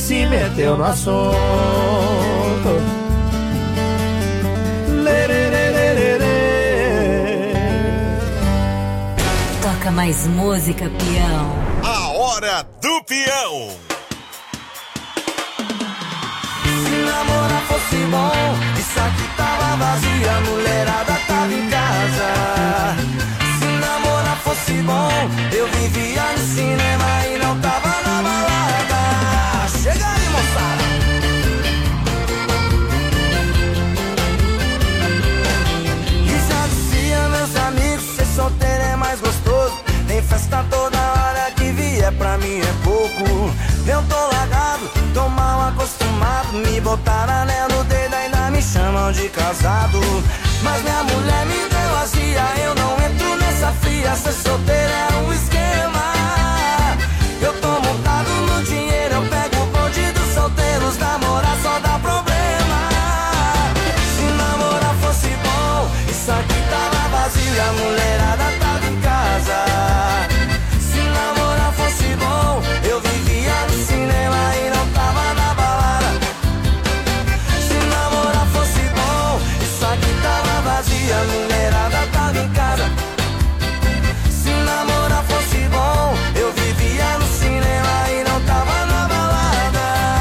se meteu no assunto. Toca mais música, peão. A hora do peão. Se namorar fosse bom, isso aqui tava vazio, a mulherada tava em casa. Se namorar fosse bom, eu vivia no cinema e não tava na balada. Chega aí, moçada! E já dizia meus amigos, ser solteiro é mais gostoso. Tem festa toda hora, que vier pra mim é pouco. Eu tô largado, tô mal acostumado. Me botaram anel no dedo, ainda me chamam de casado. Mas minha mulher me deu azia, eu não entro nessa fria. Ser solteiro é um esquema. Eu tô montado no dinheiro, eu pego o bonde dos solteiros. Namorar só dá problema. Se namorar fosse bom, isso aqui tava vazio, a mulherada tava em casa. Se namorar fosse bom, eu vivia no cinema e não tava na balada. Se namorar fosse bom, isso aqui tava vazio, a mulherada tava em casa. Se namorar fosse bom, eu vivia no cinema e não tava na balada.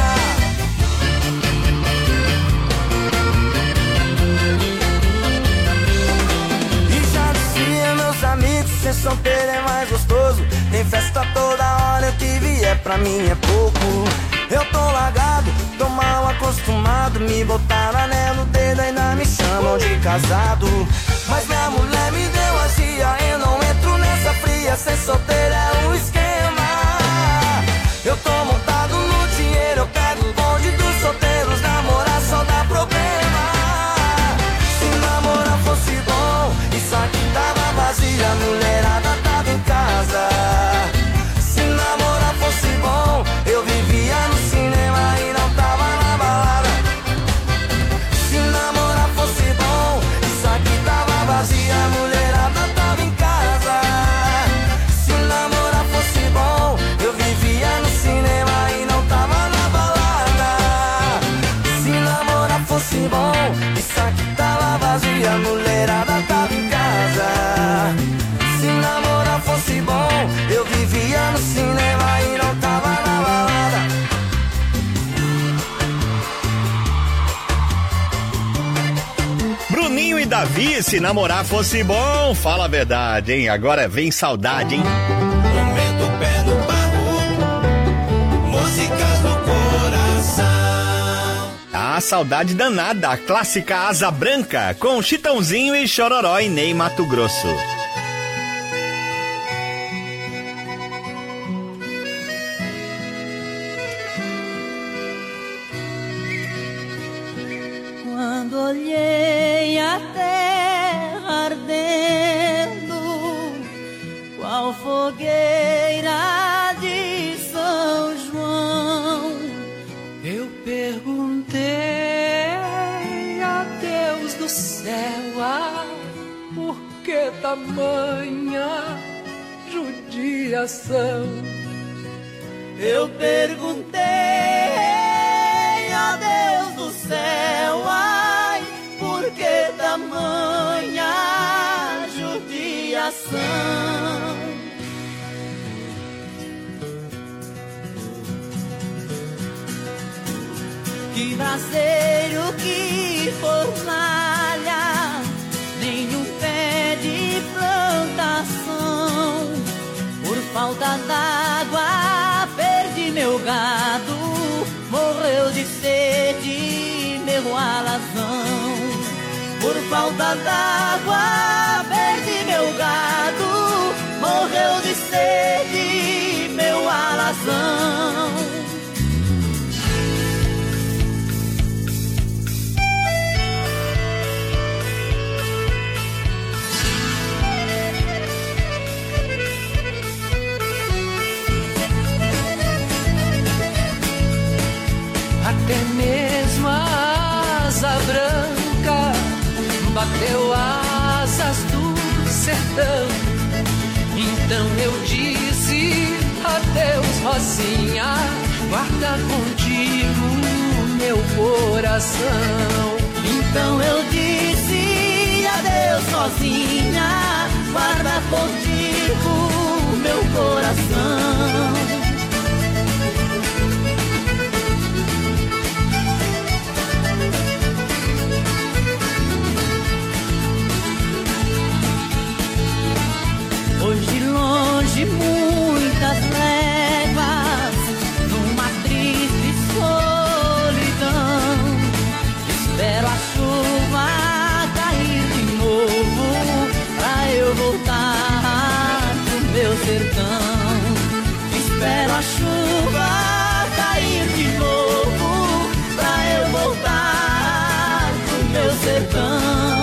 E já dizia meus amigos, ser solteiro é mais gostoso. Tem festa toda hora, o que vier pra mim é pouco. Eu tô largado, tô mal acostumado. Me botaram anel no dedo, ainda me chamam de casado. Mas minha mulher me deu azia, eu não entro nessa fria. Ser solteiro é um esquema. Eu tô montado no dinheiro, eu pego o bonde dos solteiros. Namorar só dá problema. Se namorar fosse bom, isso aqui tava vazio, a mulherada tava em casa. Se namorar fosse bom, eu vivia no cinema e não tava na balada. Se namorar fosse bom, isso aqui tava vazio, a mulherada tava em casa. Se namorar fosse bom, eu vivia no cinema e não tava na balada. Se namorar fosse bom, isso aqui tava vazio, a mulherada tava em casa. Se namorar fosse bom, eu vivia no cinema e não tava na balada. Bruninho e Davi, se namorar fosse bom, fala a verdade, hein? Agora vem saudade, hein? Momento pé no barro, músicas do coração. A saudade danada, a clássica Asa Branca, com Chitãozinho e Chororó e Ney Mato Grosso. Quando olhei a terra ardendo, qual fogueira de São João, eu perguntei a Deus do céu, por que tamanha judiação? Eu perguntei a Deus do céu, por que tamanha judiação? Que braseiro, que fornalha, nenhum pé de plantação. Por falta d'água perdi meu gado, morreu de sede meu alazão. Por falta d'água perdi meu gado, morreu de sede meu alazão. Até mesmo a asa branca bateu asas do sertão. Então eu disse adeus, Rosinha, guarda contigo meu coração. Então eu disse adeus sozinha, guarda contigo meu coração. Hoje longe muitas léguas, numa triste solidão, espero a chuva cair de novo, pra eu voltar pro meu sertão. Espero a chuva cair de novo, pra eu voltar pro meu sertão.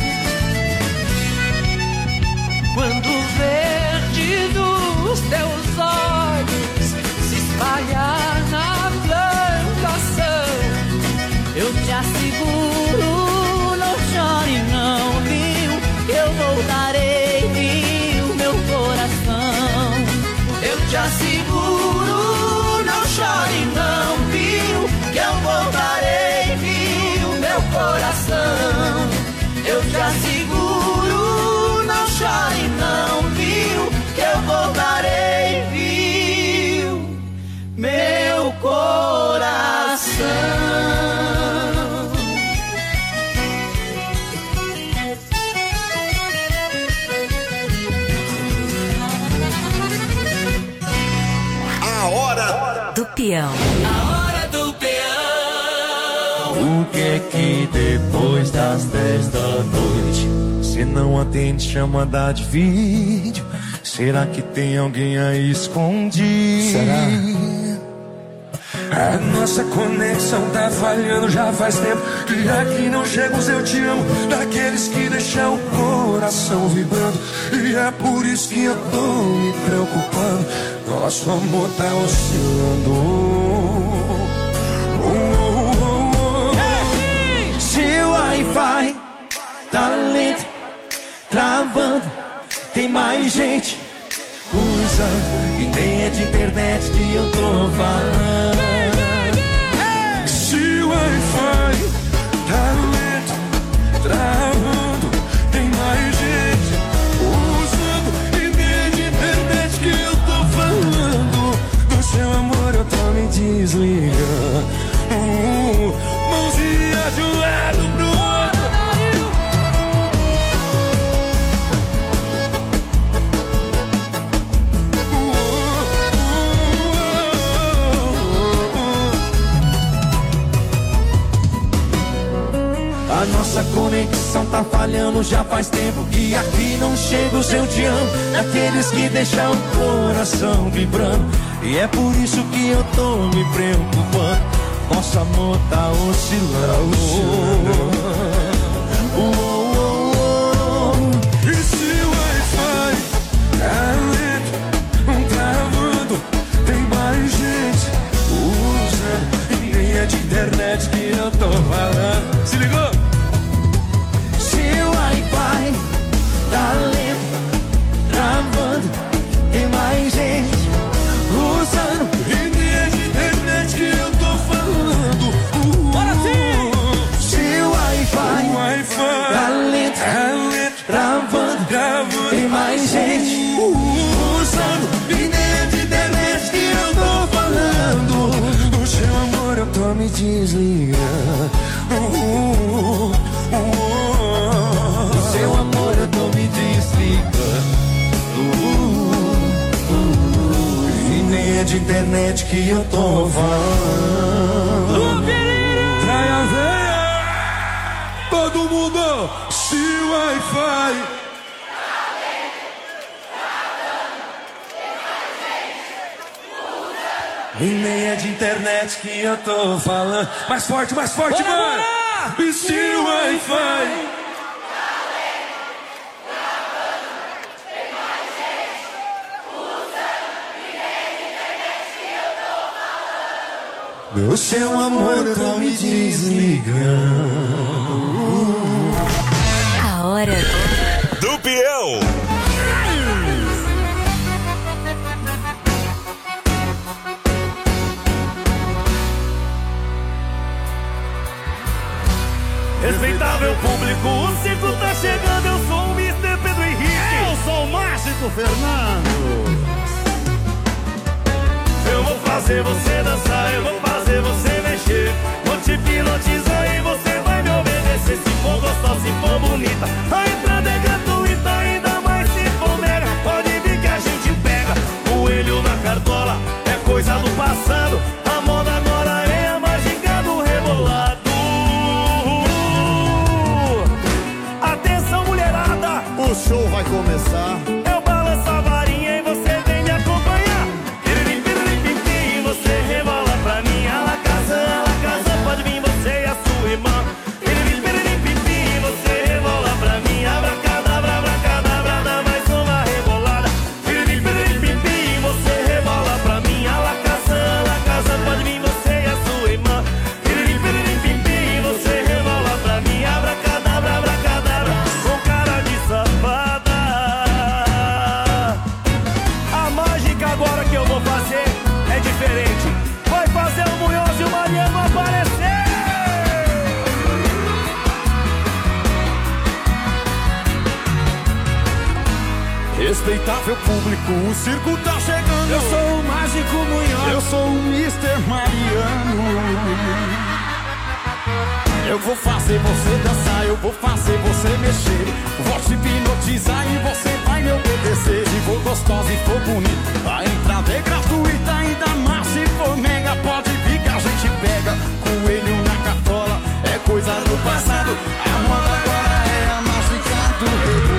Quando o verde dos teus olhos se espalhar na plantação, eu te asseguro, não chore não, viu? Eu voltarei, viu, meu coração. Eu te asseguro, não chore não, viu? Que eu voltarei, viu, meu coração. Eu te asseguro, não chore não, viu? Que eu voltarei, viu, meu coração. A hora do peão. A hora do peão. O que é que depois das 10 da noite, se não atende chamada de vídeo, será que tem alguém aí escondido? Será? A nossa conexão tá falhando já faz tempo, e aqui não chega os eu te amo daqueles que deixam o coração vibrando. E é por isso que eu tô me preocupando, nosso amor tá oscilando. Seu Wi-Fi tá lento, travando, tem mais gente usando, e nem é de internet que eu tô falando. Se o Wi-Fi tá lento, travando, tem mais gente usando, e nem é de internet que eu tô falando. Do seu amor eu tô me desligando, mãozinha de um lado pro outro. A nossa conexão tá falhando já faz tempo, que aqui não chega o seu te amo daqueles que deixam o coração vibrando. E é por isso que eu tô me preocupando, nosso amor tá oscilando. E se o Wi-Fi tá lento, travando, tem mais gente usando, e nem é de internet que eu tô falando. Se ligou? Se o Wi-Fi tá lento, travando, tem mais gente usando, E nem é de internet que eu tô falando. Bora sim! Se o Wi-Fi O Wi-Fi tá lento, travando, tem mais gente usando, e nem é de internet que eu tô falando. Do seu amor eu tô me desligando. do seu amor eu tô me desligando. E nem é de internet que eu tô falando. Trai a veia, todo mundo. Se o Wi-Fi e nem é de internet que eu tô falando. Mais forte, mano. E se o Wi-Fi Do seu amor eu tô me desligando. A hora do peão. Respeitável público, o circo tá chegando. Eu sou o Mr. Pedro Henrique. Eu sou o Mágico Fernando. Eu vou fazer você dançar, eu vou fazer você mexer. Vou te hipnotizar e você vai me obedecer. Se for gostosa, se for bonita, a entrada é gratuita. Ainda mais se for mega, pode vir que a gente pega. Coelho na cartola é coisa do passado. A moda agora é a mágica do rebolado. Atenção, mulherada, o show vai começar. Eu balanço a varinha e você vem me acompanhar. E você rebola pra mim. A la casa, pode vir você e a sua irmã. E você rebola pra mim. Abracadabra, abracadabra, dá mais uma rebolada. E você rebola pra mim. A la casa, pode vir você e a sua irmã. E você rebola pra mim. Abracadabra, abracadabra, com cara de safada. A mágica agora que eu vou fazer é diferente. Vai fazer o Munhoz e o Mariano aparecer. Respeitável público, o circo tá chegando. Eu sou o Mágico Munhoz. Eu sou o Mr. Mariano. Eu vou fazer você dançar, eu vou fazer você mexer. Vou te hipnotizar e você vai me obedecer. Se for gostosa e for bonita, a entrada é gratuita. Ainda mais se for mega, pode vir que a gente pega. Coelho na cartola é coisa do passado. A moda agora é a mágica do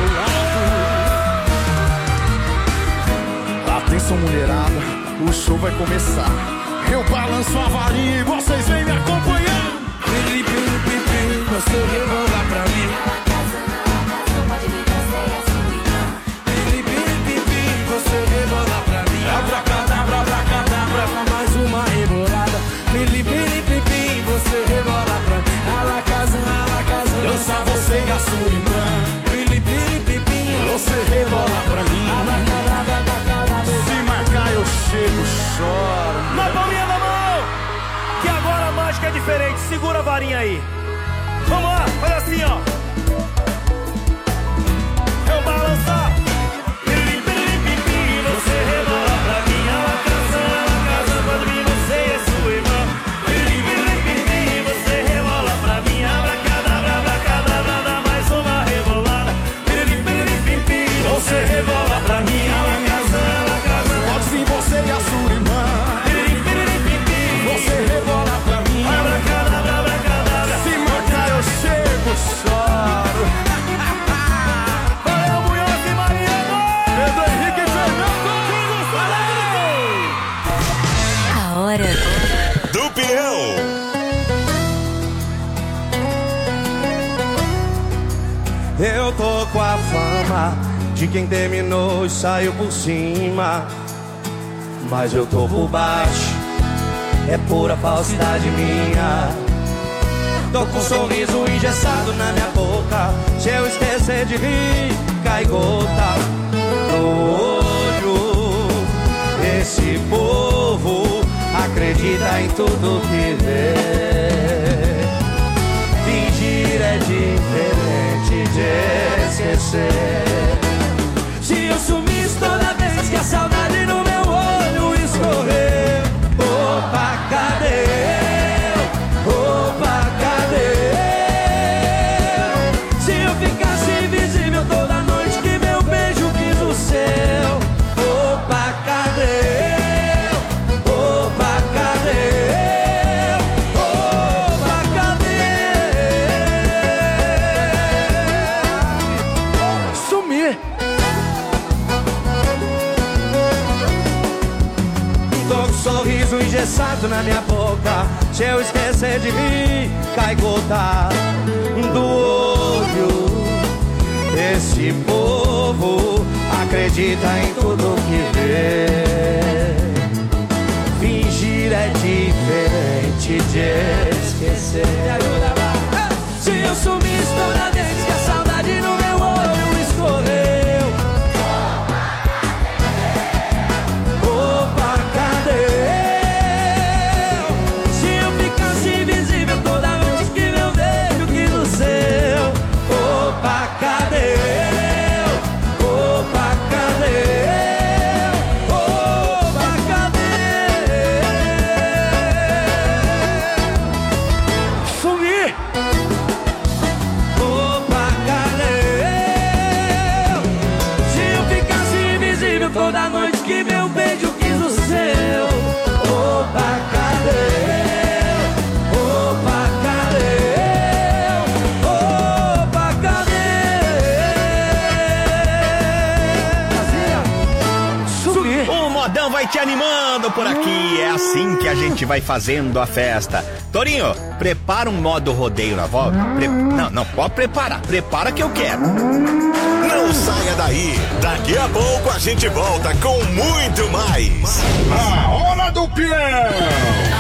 rebolado. Atenção, mulherada, o show vai começar. Eu balanço a varinha e vocês vêm me acompanhar. Você rebola pra mim. Você rebola pra mim. Abracadabra, abracadabra, mais uma rebolada. Você rebola pra mim. A la casa, dança você e a sua irmã. Você rebola pra mim. Se marcar eu chego, choro. Na palminha da mão, que agora a mágica é diferente. Segura a varinha aí. Vamos lá, faz assim, ó. Eu balançar. Você rebola pra mim. A la casa, pode vir você e a sua irmã. Você rebola pra mim. Abracadabra, abracadabra, dá mais uma rebolada. Você rebola pra mim. A la casa, pode vir você e a sua irmã. Você rebola pra mim. Abracadabra, abracadabra. Se marcar eu chego, choro. Valeu, Munhoz e Mariano. Pedro Henrique e Fernando. A hora do peão. Eu tô com a fama de quem terminou e saiu por cima, mas eu tô por baixo, é pura falsidade minha. Tô com um sorriso engessado na minha boca. Se eu esquecer de rir, cai gota no olho. Esse povo acredita em tudo que vê. Fingir é diferente de esquecer. Se eu sumisse toda vez que a saudade no meu olho escorreu, opa, cadê eu? Opa, cadê eu? Se eu ficasse invisível toda noite que meu beijo quis o céu, opa, cadê eu? Opa, cadê eu? Opa, cadê? Sumir. Tô com um sorriso engessado na minha boca. Se eu esquecer de rir, cai gota do olho. Esse povo acredita em tudo que vê. Fingir é diferente de esquecer. Se eu sumisse toda vez que a saudade no meu olho escorreu, opa, cadê eu? Se eu ficasse invisível toda vez que meu beijo quis no céu, te animando por aqui. É assim que a gente vai fazendo a festa. Torinho, prepara um modo rodeio na volta. Não, pode preparar. Prepara que eu quero. Não saia daí. Daqui a pouco a gente volta com muito mais. A Hora do Peão.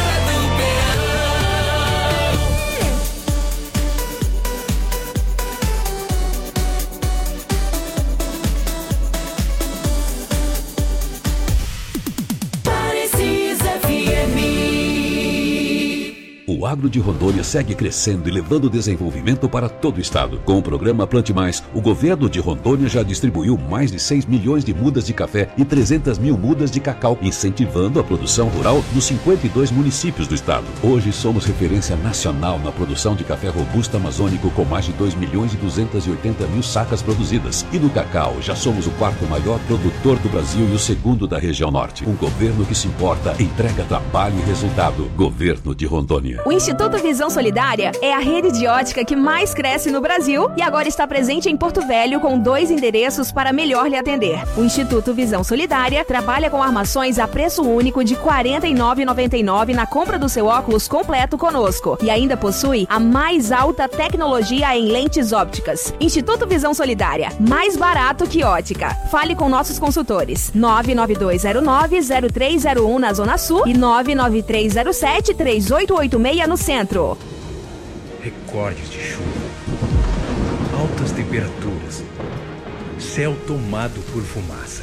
O agro de Rondônia segue crescendo e levando desenvolvimento para todo o estado. Com o programa Plante Mais, o governo de Rondônia já distribuiu mais de 6 milhões de mudas de café e 300 mil mudas de cacau, incentivando a produção rural nos 52 municípios do estado. Hoje somos referência nacional na produção de café robusto amazônico com mais de 2 milhões e 280 mil sacas produzidas. E do cacau, já somos o quarto maior produtor do Brasil e o segundo da região norte. Um governo que se importa, entrega trabalho e resultado. Governo de Rondônia. O Instituto Visão Solidária é a rede de ótica que mais cresce no Brasil e agora está presente em Porto Velho com 2 endereços para melhor lhe atender. O Instituto Visão Solidária trabalha com armações a preço único de R$ 49,99 na compra do seu óculos completo conosco e ainda possui a mais alta tecnologia em lentes ópticas. Instituto Visão Solidária, mais barato que ótica. Fale com nossos consultores 99209-0301 na Zona Sul e 99307-3886 no centro. Recordes de chuva, altas temperaturas, céu tomado por fumaça,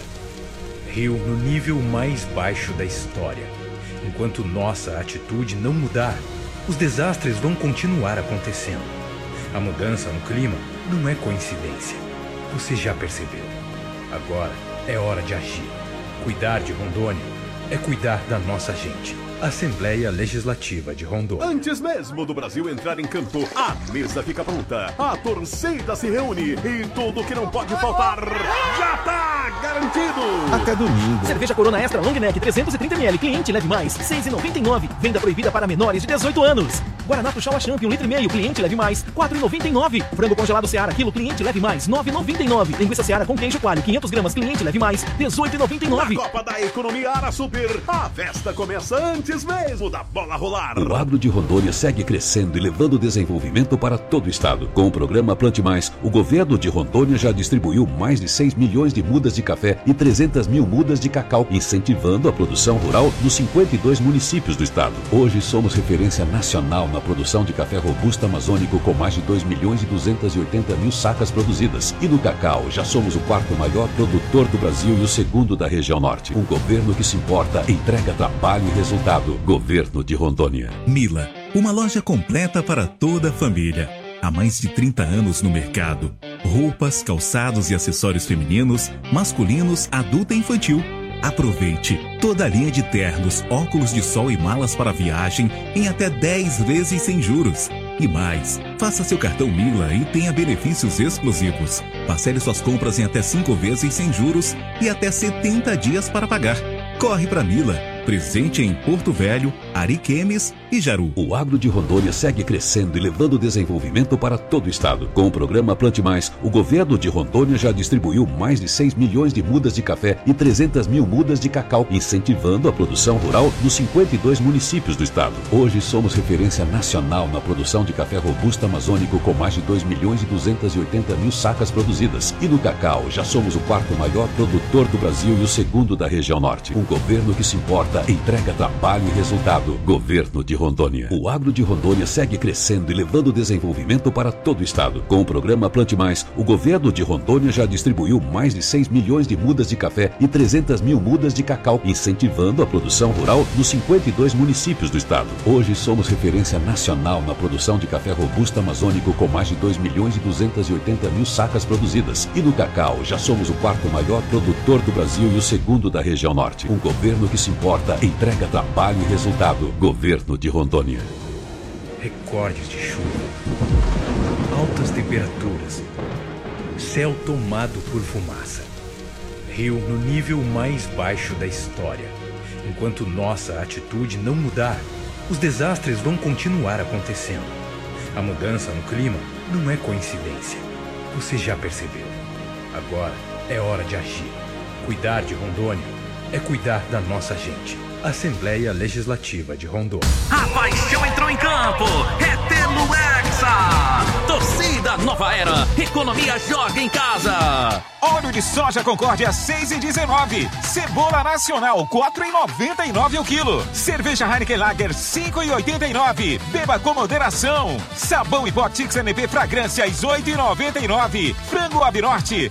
rio no nível mais baixo da história. Enquanto nossa atitude não mudar, os desastres vão continuar acontecendo. A mudança no clima não é coincidência. Você já percebeu. Agora é hora de agir. Cuidar de Rondônia é cuidar da nossa gente. Assembleia Legislativa de Rondônia. Antes mesmo do Brasil entrar em campo, a mesa fica pronta, a torcida se reúne e tudo que não pode faltar já tá garantido. Até domingo. Cerveja Corona Extra Long Neck 330ml, cliente leve mais, R$ 6,99. Venda proibida para menores de 18 anos. Guaraná Tuxaua Champ, 1,5 litro, cliente leve mais, R$ 4,99. Frango congelado Seara, quilo, cliente leve mais, R$ 9,99. Linguiça Seara com queijo coalho, 500 gramas, cliente leve mais, R$ 18,99. Na Copa da Economia Ara Super, a festa começa antes mesmo da bola rolar. O agro de Rondônia segue crescendo e levando desenvolvimento para todo o estado. Com o programa Plante Mais, o governo de Rondônia já distribuiu mais de 6 milhões de mudas de café e 300 mil mudas de cacau, incentivando a produção rural nos 52 municípios do estado. Hoje somos referência nacional na produção de café robusto amazônico com mais de 2 milhões e 280 mil sacas produzidas. E do cacau, já somos o quarto maior produtor do Brasil e o segundo da região norte. Um governo que se importa, entrega trabalho e resultado. Governo de Rondônia. Mila, uma loja completa para toda a família. Há mais de 30 anos no mercado. Roupas, calçados e acessórios femininos, masculinos, adulto e infantil. Aproveite toda a linha de ternos, óculos de sol e malas para viagem em até 10 vezes sem juros. E mais, faça seu cartão Mila e tenha benefícios exclusivos. Parcele suas compras em até 5 vezes sem juros e até 70 dias para pagar. Corre para Mila. Presente em Porto Velho, Ariquemes e Jaru. O agro de Rondônia segue crescendo e levando desenvolvimento para todo o estado. Com o programa Plante Mais, o governo de Rondônia já distribuiu mais de 6 milhões de mudas de café e 300 mil mudas de cacau, incentivando a produção rural nos 52 municípios do estado. Hoje somos referência nacional na produção de café robusto amazônico com mais de 2 milhões e 280 mil sacas produzidas. E do cacau, já somos o quarto maior produtor do Brasil e o segundo da região norte. Um governo que se importa, entrega trabalho e resultado. Governo de Rondônia. O agro de Rondônia segue crescendo e levando desenvolvimento para todo o estado. Com o programa Plante Mais, o governo de Rondônia já distribuiu mais de 6 milhões de mudas de café e 300 mil mudas de cacau, incentivando a produção rural nos 52 municípios do estado. Hoje somos referência nacional na produção de café robusto amazônico com mais de 2 milhões e 280 mil sacas produzidas. E do cacau, já somos o quarto maior produtor do Brasil e o segundo da região norte. Um governo que se importa, entrega trabalho e resultado. Governo de Rondônia. Recordes de chuva, altas temperaturas, céu tomado por fumaça, rio no nível mais baixo da história. Enquanto nossa atitude não mudar, os desastres vão continuar acontecendo. A mudança no clima não é coincidência. Você já percebeu. Agora é hora de agir. Cuidar de Rondônia é cuidar da nossa gente. Assembleia Legislativa de Rondônia. A paixão entrou em campo. É Telo Hexa. Torcida Nova Era. Economia joga em casa. Óleo de soja Concórdia 6,19. Cebola nacional 4,99 o quilo. Cerveja Heineken Lager 5,89. Beba com moderação. Sabão e Botix NP Fragrâncias 8,99. Frango Abinorte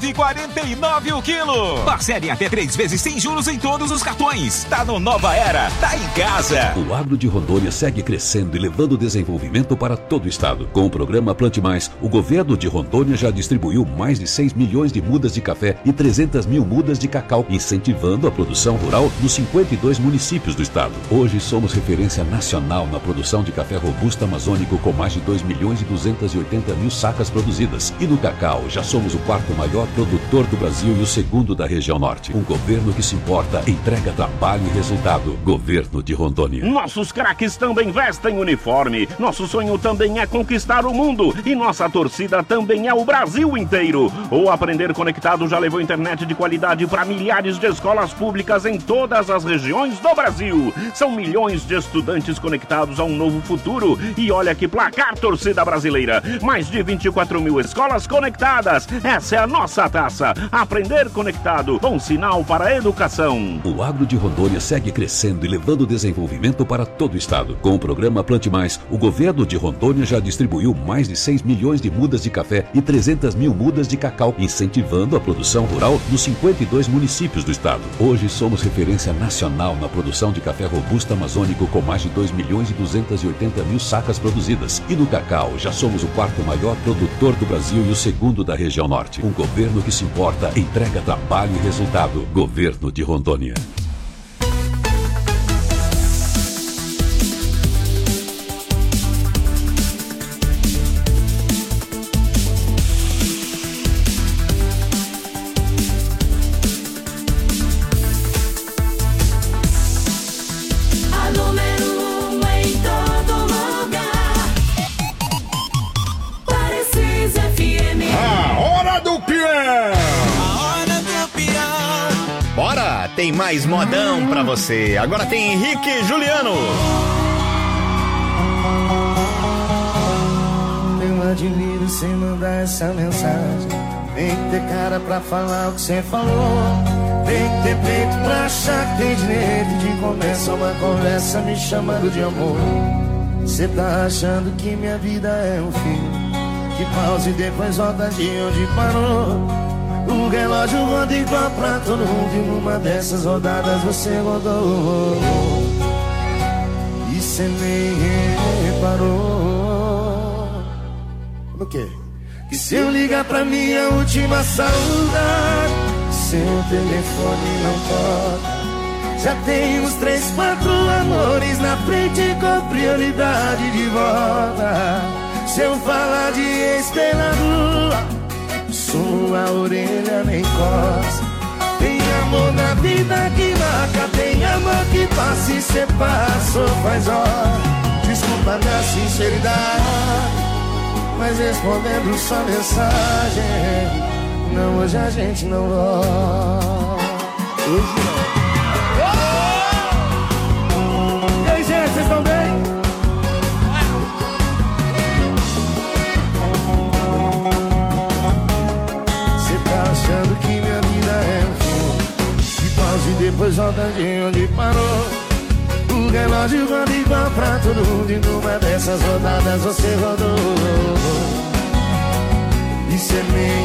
9,49 o quilo. Parcele até 3 vezes sem juros em todos os cartões. Tá no Nova Era, tá em casa. O agro de Rondônia segue crescendo e levando desenvolvimento para todo o estado. Com o programa Plante Mais, o governo de Rondônia já distribuiu mais de 6 milhões de mudas de café e 300 mil mudas de cacau, incentivando a produção rural nos 52 municípios do estado. Hoje somos referência nacional na produção de café robusto amazônico, com mais de 2 milhões e 280 mil sacas produzidas. E no cacau, já somos o 4º maior produtor do Brasil e o 2º da região norte. Um governo que se importa, entrega trabalho e resultado. Governo de Rondônia. Nossos craques também vestem uniforme. Nosso sonho também é conquistar o mundo. E nossa torcida também é o Brasil inteiro. O Aprender Conectado já levou internet de qualidade para milhares de escolas públicas em todas as regiões do Brasil. São milhões de estudantes conectados a um novo futuro. E olha que placar, torcida brasileira. Mais de 24 mil escolas conectadas. Essa é a nossa taça. Aprender Conectado. Bom sinal para a educação. O agro de Rondônia segue crescendo e levando desenvolvimento para todo o estado. Com o programa Plante Mais, o governo de Rondônia já distribuiu mais de 6 milhões de mudas de café e 300 mil mudas de cacau, incentivando a produção rural nos 52 municípios do estado. Hoje somos referência nacional na produção de café robusto amazônico, com mais de 2 milhões e 280 mil sacas produzidas. E no cacau, já somos o 4º maior produtor do Brasil e o 2º da região norte. Um governo que se importa, entrega trabalho e resultado. Governo de Rondônia. Tem mais modão pra você. Agora tem Henrique Juliano. Eu admiro você mandar essa mensagem. Tem que ter cara pra falar o que você falou. Tem que ter peito pra achar que tem direito de começar uma conversa me chamando de amor. Você tá achando que minha vida é um filme que pausa e depois volta de onde parou. O relógio roda igual pra todo mundo, e numa dessas rodadas você rodou. E cê nem reparou. O quê? Que se eu ligar pra minha última saudade, seu telefone não toca. Já tem uns 3, 4 amores na frente com prioridade de volta. Se eu falar de ex-pela sua orelha nem coça. Tem amor na vida que marca, tem amor que passa e cê passou faz hora. Desculpa minha sinceridade, mas respondendo sua mensagem, não, hoje a gente não volta. Hoje não. E aí, gente, vocês estão bem? Achando que minha vida é um filme que pausa e depois volta de onde parou. O relógio roda igual pra todo mundo, e numa dessas rodadas você rodou. E cê nem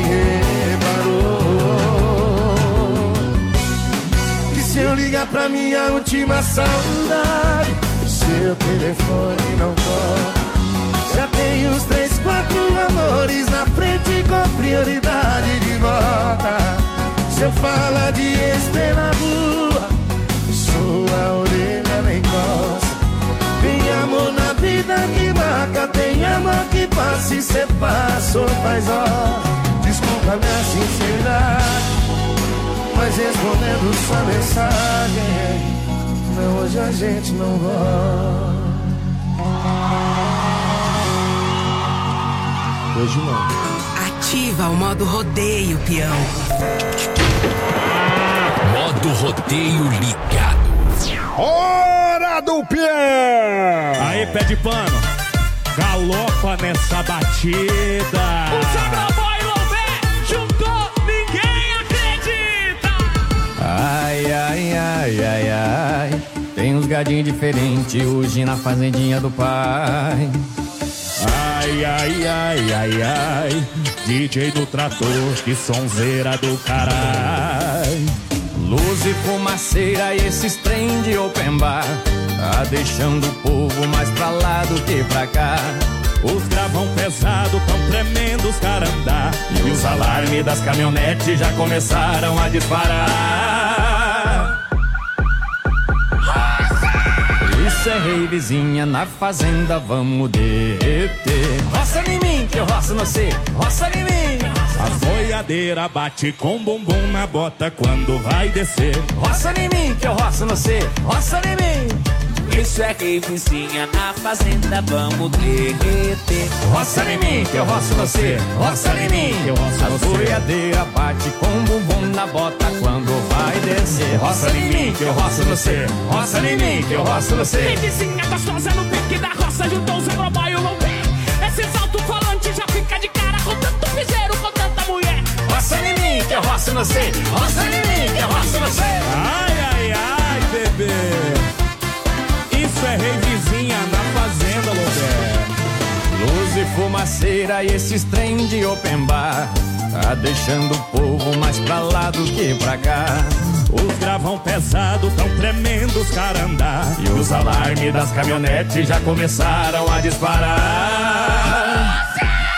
reparou. Que se eu ligar pra minha última saudade, seu telefone não toca. Já tem uns 3, 4 amores na frente com prioridade de volta. Se eu falar de ex-pela rua, sua orelha nem coça. Tem amor na vida que marca, tem amor que passa e cê passou faz hora. Desculpa minha sinceridade, mas respondendo sua mensagem, não, hoje a gente não volta. Hoje não. Ativa o modo rodeio, peão. Modo do rodeio ligado. Hora do Pião! Aí, pé de pano, galopa nessa batida. O Sabraboy Lomé juntou, ninguém acredita. Ai, ai, ai, ai, ai. Tem uns gadinhos diferentes hoje na fazendinha do pai. Ai, ai, ai, ai, ai. DJ do trator, que sonzeira do caralho. Luz e fumaceira e esses trem de open bar tá deixando o povo mais pra lá do que pra cá. Os gravão pesado tão tremendo os carandá. E os alarmes das caminhonetes já começaram a disparar. Isso é rei vizinha, na fazenda vamos derreter. Roça em mim, que eu roço no você. Roça em mim. A boiadeira bate com bumbum na bota quando vai descer. Roça em mim, que eu roço no você. Roça em mim. Isso é rei vizinha, na fazenda vamos derreter. Roça em mim, que eu roço você. Roça em mim, que eu roço no você. A boiadeira bate com bumbum na bota quando vai descer. Roça em mim, que eu roço no você. Roça em mim, que eu roço no você. Rei vizinha gostosa no pique da roça, juntou os Agroboy e o Lomé. Esses alto-falantes já fica de cara com tanto piseiro, com tanta mulher. Roça em mim, que eu roço no você. Roça em mim, que eu roço no você. Ai, ai, ai, bebê. Isso é rei vizinha na fazenda, Lomé. Luz e fumaceira e esses trem de open bar tá deixando o povo mais pra lá do que pra cá. Os gravão pesado tão tremendo os carandá. E os alarmes das caminhonetes já começaram a disparar.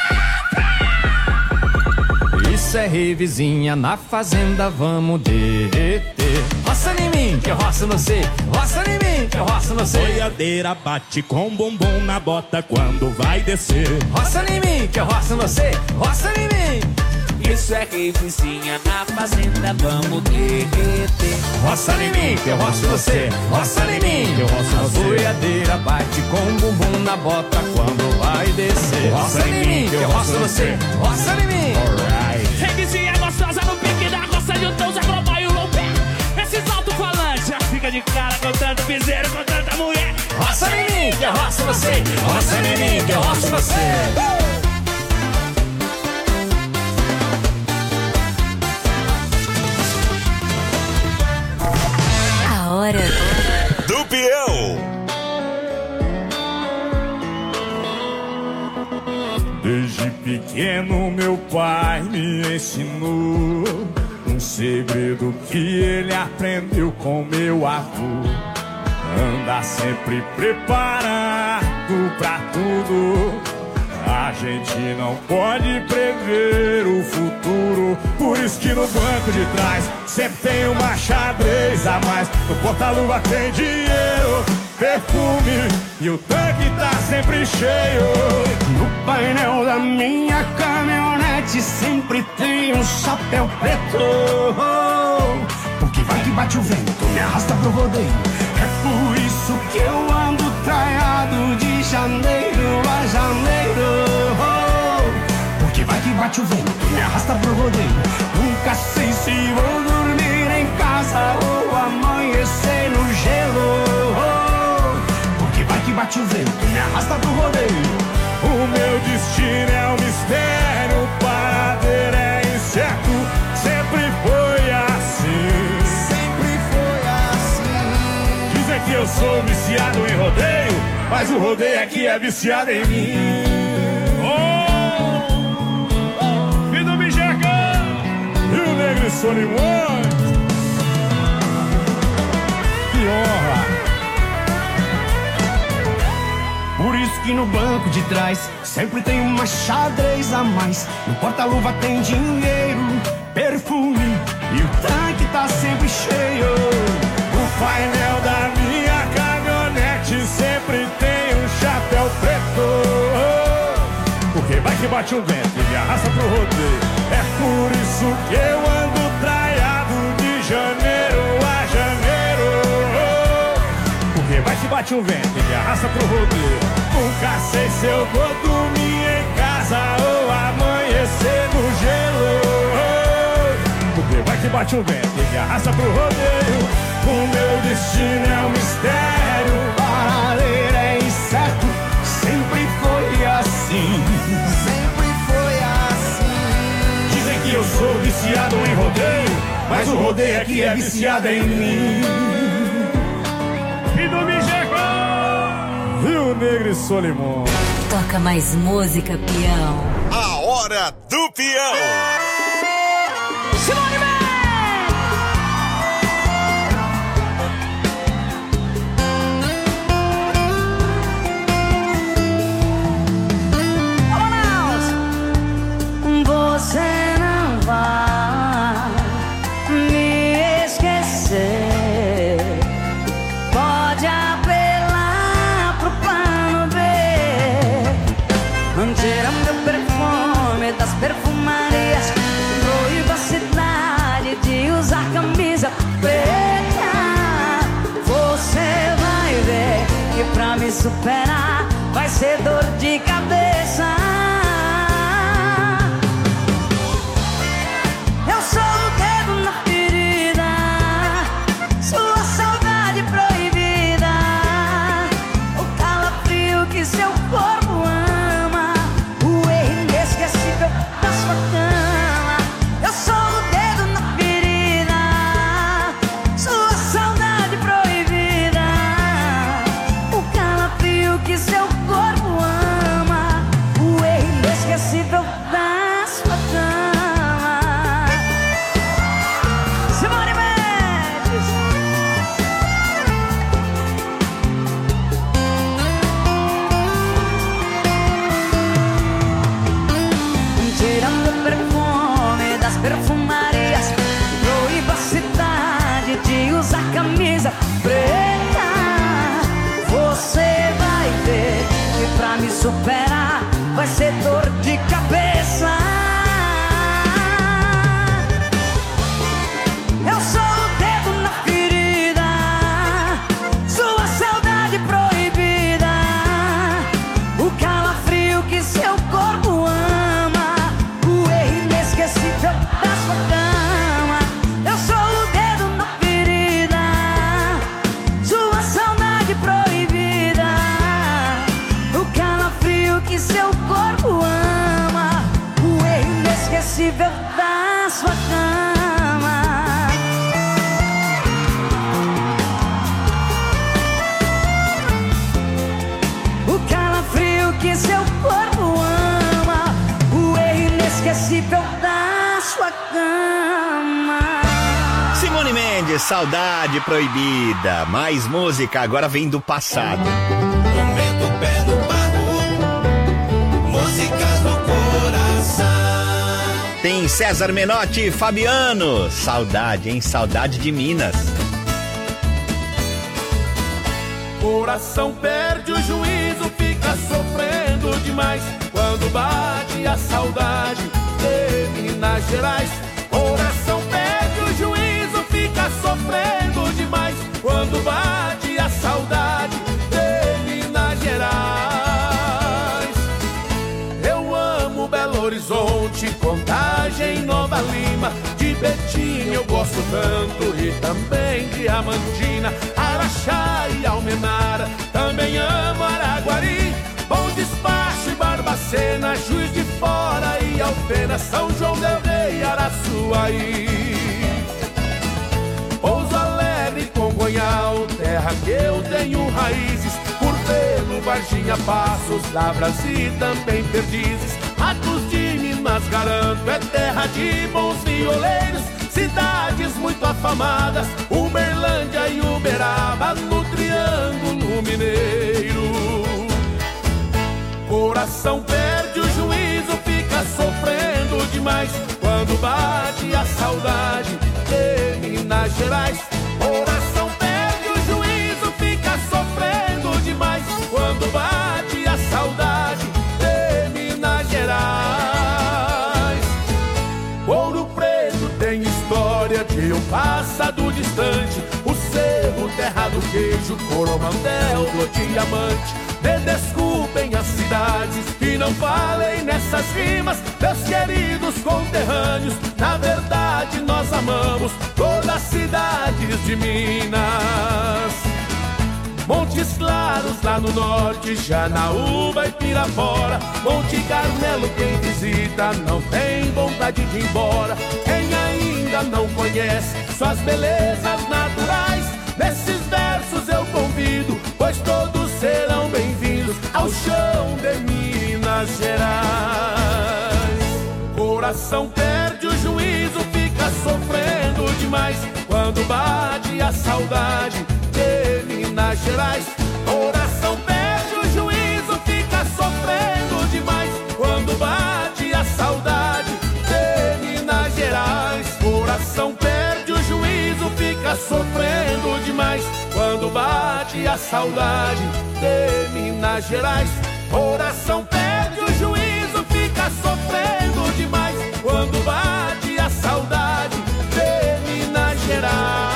Isso é rei vizinha, na fazenda vamos derreter. Roça em mim, que eu roço no você. Roça em mim, que eu roço no você. Boiadeira bate com bumbum na bota quando vai descer. Roça em mim, que eu roço no você. Roça em mim. Isso é rei vizinha, na fazenda vamos derreter. Roça em mim, que eu roço você. Roça em mim, que eu roço no você. A boiadeira bate com bumbum na bota quando vai descer. Roça em mim, que eu roço você. Roça em mim. Rei vizinha gostosa no pique da roça, juntou os Agroboy e o Lomé. Esses alto-falantes já fica de cara com tanto piseiro, com tanta mulher. Roça em mim, que eu roço você. Roça em mim, que eu roço você. A hora do peão. Desde pequeno meu pai me ensinou um segredo que ele aprendeu com meu avô. Anda sempre preparado pra tudo. A gente não pode prever o futuro. Por isso que no banco de trás sempre tem uma xadrez a mais. No porta-luva tem dinheiro, perfume e o tanque tá sempre cheio. No painel da minha caminhonete sempre tem um chapéu preto. Porque vai que bate o vento, me arrasta pro rodeio. É por isso que eu ando traiado de janeiro a janeiro. Porque vai que bate o vento, me arrasta pro rodeio. Nunca sei se vou dormir em casa ou amanhecer no gelo. Porque vai que bate o vento, me arrasta pro rodeio. O meu destino é um mistério, o paradeiro é incerto. Sempre foi assim. Sempre foi assim. Dizem que eu sou viciado em rodeio, mas o rodeio aqui é viciado em mim. Oh! Vida me enxerga! E o Negro e Solimões. Que honra! Por isso que no banco de trás sempre tem uma xadrez a mais. No porta-luva tem dinheiro, perfume e o tanque tá sempre cheio. O painel da minha caminhonete sempre tem um chapéu preto. Porque vai que bate um vento e me arrasta pro rodeio. É por isso que eu ando traiado de janeiro a janeiro. Porque vai que bate um vento e me arrasta pro rodeio. Nunca sei se eu vou dormir em casa ou amanhecer no gelo. Porque vai que que bate o vento e me arrasta pro rodeio. O meu destino é um mistério, paradeiro é incerto, sempre foi assim. Sempre foi assim. Dizem que eu sou viciado em rodeio, mas o rodeio aqui é viciado em mim. E do Mijeco, Rio Negro e Solimão. Toca mais música, peão. A hora do peão. Simone Você não vai me esquecer. Pode apelar pro plano B. Tira meu perfume das perfumarias. Proíba a cidade de usar camisa preta. Você vai ver que pra me superar vai ser dor de cabeça. Eu sou o dedo na ferida, sua saudade proibida, o calafrio que seu corpo ama, o erro inesquecível da sua cama. Eu sou o dedo na ferida, sua saudade proibida, o calafrio que seu corpo ama, o erro inesquecível da sua cama. Perfumarias, proíba a cidade de usar camisa preta. Você vai ver que pra me superar vai ser dor de cabeça. Eu sou o dedo na ferida, sua saudade proibida, o calafrio que seu corpo ama, o erro inesquecível da sua cama. Eu sou o dedo na ferida, sua saudade proibida, o calafrio que seu corpo ama, o erro inesquecível da sua cama. O calafrio que seu corpo ama, o erro inesquecível da sua cama. Simone Mendes, Saudade Proibida. Mais música, agora vem do passado. Momento pé no barro, músicas no coração. Tem César Menotti e Fabiano. Saudade, hein? Saudade de Minas. Coração perde o juízo, fica sofrendo demais quando bate a saudade de Minas Gerais. Coração perde o juízo, fica sofrendo demais quando bate a saudade de Minas Gerais. Eu amo Belo Horizonte, Contagem, Nova Lima, de Betim eu gosto tanto e também Diamantina, Araxá e Almenara, também amo Araguari, Bom Despacho e Barbacena, Juiz de Fora e Alfena, São João del Rei, Araçuaí, Pouso Alegre, Congonhal, terra que eu tenho raízes, Curvelo, Varginha, Passos, Lavras e também Perdizes, Matos de Minas, garanto, é terra de bons violeiros, cidades muito afamadas, Uberlândia e Uberaba, no Triângulo Mineiro. Coração perde o juízo, fica sofrendo demais quando bate a saudade de Minas Gerais. Coração perde o juízo, fica sofrendo demais quando bate a saudade de Minas Gerais. Ouro Preto tem história de um passado distante, o Cerro, terra do queijo, Coromandel, do diamante. Me desculpem a cidade saudades e não falei nessas rimas, meus queridos conterrâneos. Na verdade nós amamos todas as cidades de Minas. Montes Claros lá no norte, Janaúba e Pirapora, Monte Carmelo quem visita não tem vontade de ir embora. Quem ainda não conhece suas belezas naturais, nesses versos eu convido, pois todos serão bem-vindos ao chão de Minas Gerais. Coração perde o juízo, fica sofrendo demais quando bate a saudade de Minas Gerais. Coração perde o juízo, fica sofrendo demais quando bate a saudade de Minas Gerais. Coração perde o juízo, fica sofrendo demais quando bate a saudade de Minas Gerais. Coração perde o juízo, fica sofrendo demais quando bate a saudade de Minas Gerais.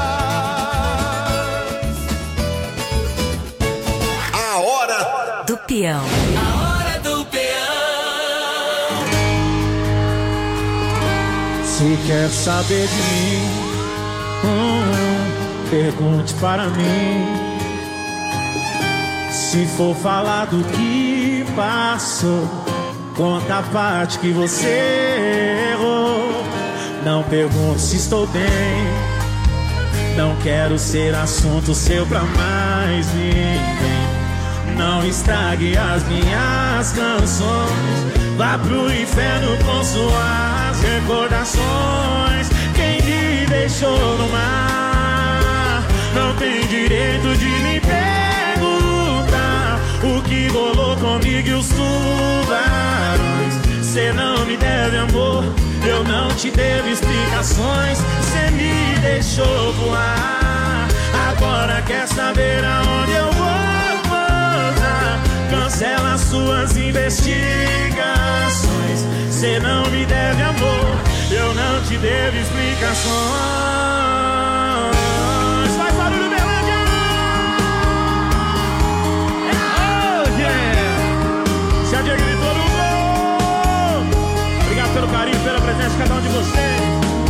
A hora do peão. A hora do peão. Se quer saber de mim, pergunte para mim. Se for falar do que passou, conta a parte que você errou. Não pergunte se estou bem, não quero ser assunto seu pra mais ninguém. Não estrague as minhas canções, vá pro inferno com suas recordações. Quem me deixou no mar não tem direito de me perguntar o que rolou comigo e os tubarões. Cê não me deve amor, eu não te devo explicações. Cê me deixou voar, agora quer saber aonde eu vou pousar. Cancela suas investigações. Cê não me deve amor, eu não te devo explicações. Faz barulho, Berlândia! Oh, yeah! Se a Diego gritou no gol! Obrigado pelo carinho, pela presença de cada um de vocês.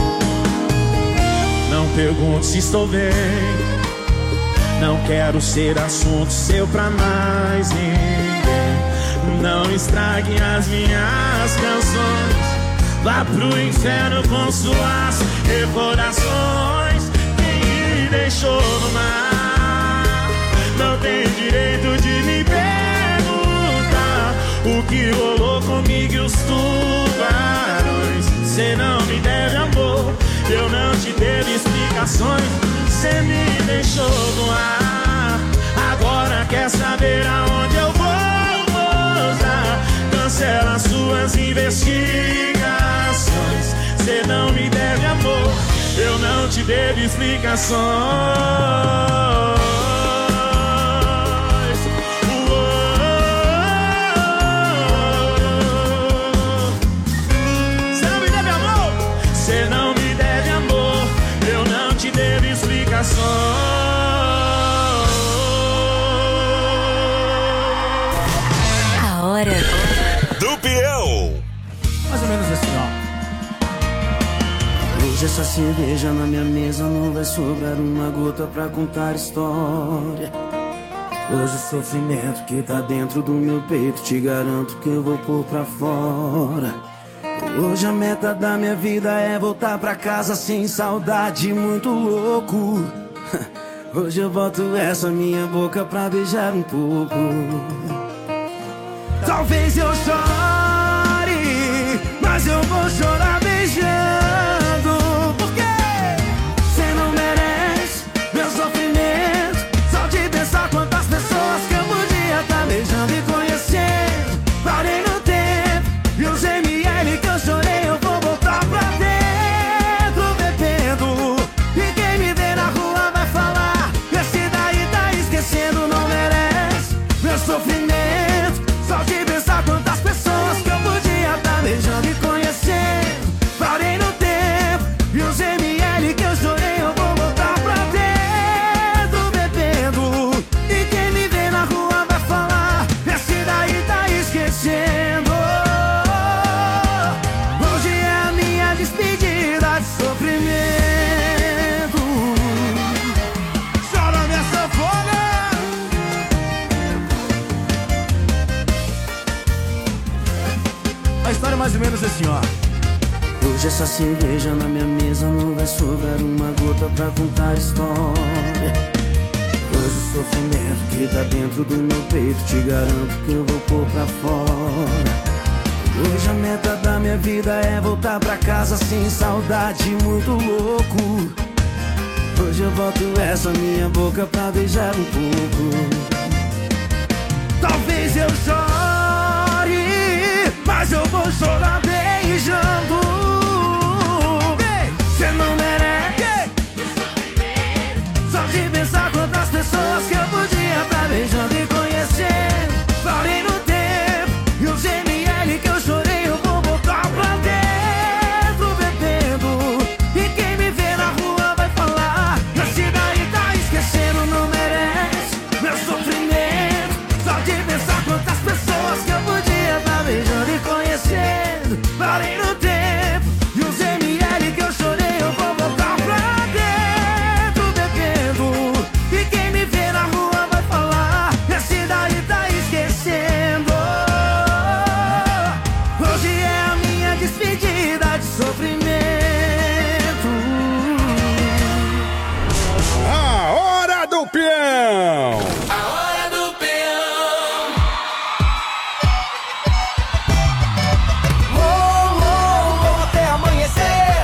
Não pergunte se estou bem, não quero ser assunto seu pra mais ninguém. Não estrague as minhas canções, vá pro inferno com suas recordações. Quem me deixou no mar não tem direito de me perguntar o que rolou comigo e os tubarões. Cê não me deve amor, eu não te devo explicações. Cê me deixou no ar, agora quer saber aonde eu vou pousar. Cancela suas investigações. Cê não me deve amor, eu não te devo explicações. Cê não me deve amor, cê não me deve amor, eu não te devo explicações. A hora do peão. Mais ou menos assim, ó. Hoje essa cerveja na minha mesa não vai sobrar uma gota pra contar história. Hoje o sofrimento que tá dentro do meu peito, te garanto que eu vou pôr pra fora. Hoje a meta da minha vida é voltar pra casa sem saudade, muito louco. Hoje eu boto essa minha boca pra beijar um pouco. Talvez eu chore, mas eu vou chorar beijando. Porque cê não merece meu sofrimento, só de pensar quantas pessoas que eu podia tá beijando e conhecendo. Parei no tempo e os ml que eu chorei eu vou botar pra dentro bebendo. E quem me vê na rua vai falar, esse daí tá esquecendo, não merece meu sofrimento, só de pensar quantas pessoas que eu podia tá beijando e conhecendo. Parei no tempo e os ml que eu chorei eu vou botar pra dentro bebendo. E quem me vê na rua vai falar, esse daí tá esquecendo. mais ou menos assim, ó. Hoje essa cerveja na minha mesa não vai sobrar uma gota pra contar história. Hoje o sofrimento que tá dentro do meu peito, te garanto que eu vou pôr pra fora. Hoje a meta da minha vida é voltar pra casa sem saudade, muito louco. Hoje eu boto essa minha boca pra beijar um pouco. Talvez eu chore, mas eu vou chorar beijando. Cê não merece. Só de pensar quantas pessoas que eu podia estar beijando e conhecendo. Parei no tempo e os ml que eu chorei eu vou botar pra dentro bebendo. E quem me vê na rua vai falar, esse daí tá esquecendo, não merece meu sofrimento. Só de pensar quantas pessoas que eu podia estar beijando e conhecendo. Parei no tempo e os ml que eu chorei eu vou botar pra dentro bebendo. E quem me vê na rua vai falar, esse daí tá esquecendo. Hoje é a minha despedida de sofrimento. A hora do peão! A hora do peão. Até amanhecer.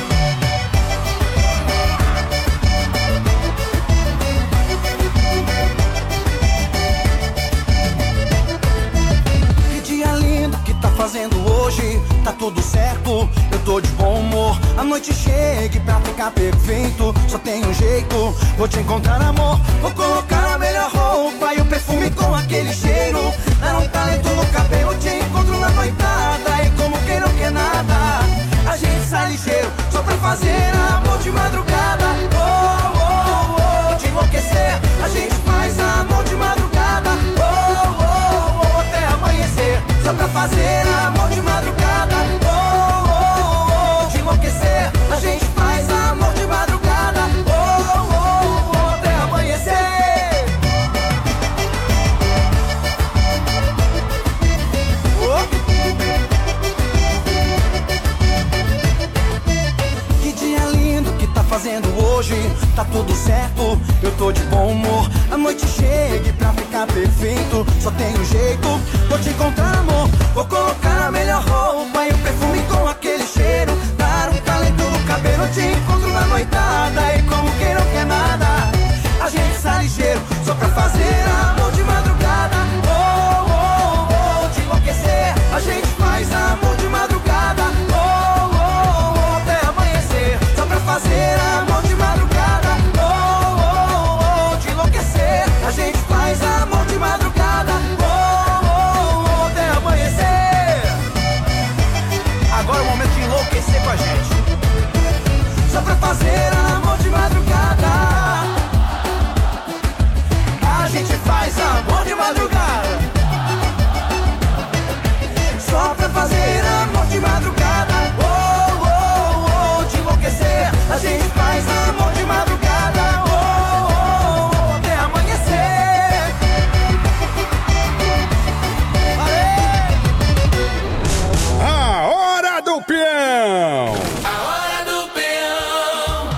Que dia lindo que tá fazendo hoje. Tá tudo certo, eu tô de bom humor. A noite chega e pra ficar perfeito só tem um jeito, vou te encontrar, amor. Vou colocar a melhor roupa e o perfume com aquele cheiro. Dar um talento no cabelo, te encontro na noitada. E como quem não quer nada, a gente sai ligeiro só pra fazer amor de madrugada. Oh, oh, oh, te enlouquecer. A gente faz amor de madrugada. Oh, oh, oh, até amanhecer só pra fazer amor de madrugada. Oh, oh, oh, te enlouquecer. A gente faz amor de madrugada. Oh, oh, oh, até amanhecer. Que dia lindo que tá fazendo hoje. Tá tudo certo, eu tô de bom humor. A noite chega e pra ficar perfeito só tem um jeito, vou te encontrar, amor. Vou colocar a melhor roupa e o perfume com aquele cheiro. Dar um talento no cabelo, te encontro na noitada. E como quem não quer nada, a gente sai ligeiro só pra fazer amor de madrugada. Oh, oh, oh, te enlouquecer. A gente faz amor de madrugada. Oh, oh, oh, até amanhecer só pra fazer amor de madrugada. Oh, oh, oh, te enlouquecer. A gente faz amor de madrugada. Oh, oh, oh, até amanhecer. Agora é o momento de enlouquecer com a gente. Só pra fazer amor de madrugada. A gente faz amor de madrugada. Só pra fazer amor de madrugada. Oh, oh, oh, te enlouquecer. A gente faz amor de madrugada. Oh, oh, oh, até amanhecer. A hora do peão! A hora do peão.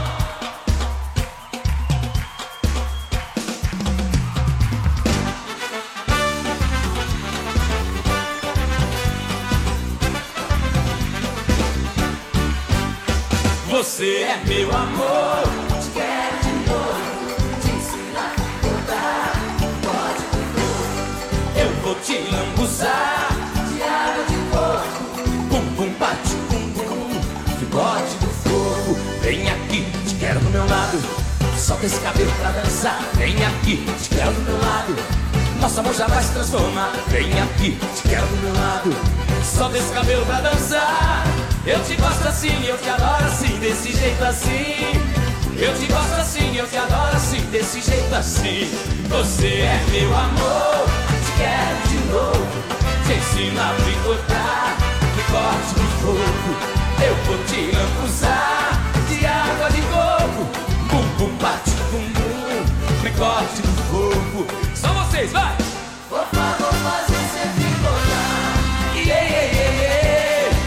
Você é meu amor. Te quero de novo. Te ensinar a botar código novo. Eu vou te lambuzar de água de coco. Bum bum bate bum bum. Bigode do fogo. Vem aqui, te quero do meu lado. Solta esse cabelo pra dançar. Vem aqui, te quero do meu lado. Nosso amor já vai se transformar. Vem aqui, te quero do meu lado. Solta esse cabelo pra dançar. Eu te gosto assim, eu te adoro assim, desse jeito assim. Eu te gosto assim, eu te adoro assim, desse jeito assim. Você é meu amor, te quero de novo. Te ensino a picotar, que corte de fogo. Eu vou te lambuzar de água de coco. Bum bum bate bum bum, me corte de fogo. Só vocês, vai! Por favor, fazer você picotar. Yeah, yeah, yeah, yeah.